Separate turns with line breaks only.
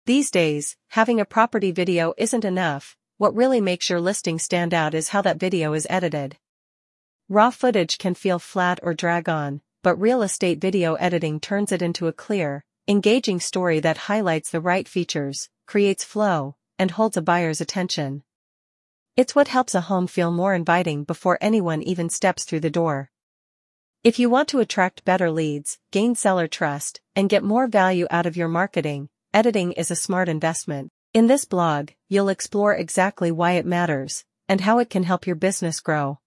These days, having a property video isn't enough. What really makes your listing stand out is how that video is edited. Raw footage can feel flat or drag on, but real estate video editing turns it into a clear, engaging story that highlights the right features, creates flow, and holds a buyer's attention. It's what helps a home feel more inviting before anyone even steps through the door. If you want to attract better leads, gain seller trust, and get more value out of your marketing, editing is a smart investment. In this blog, you'll explore exactly why it matters, and how it can help your business grow.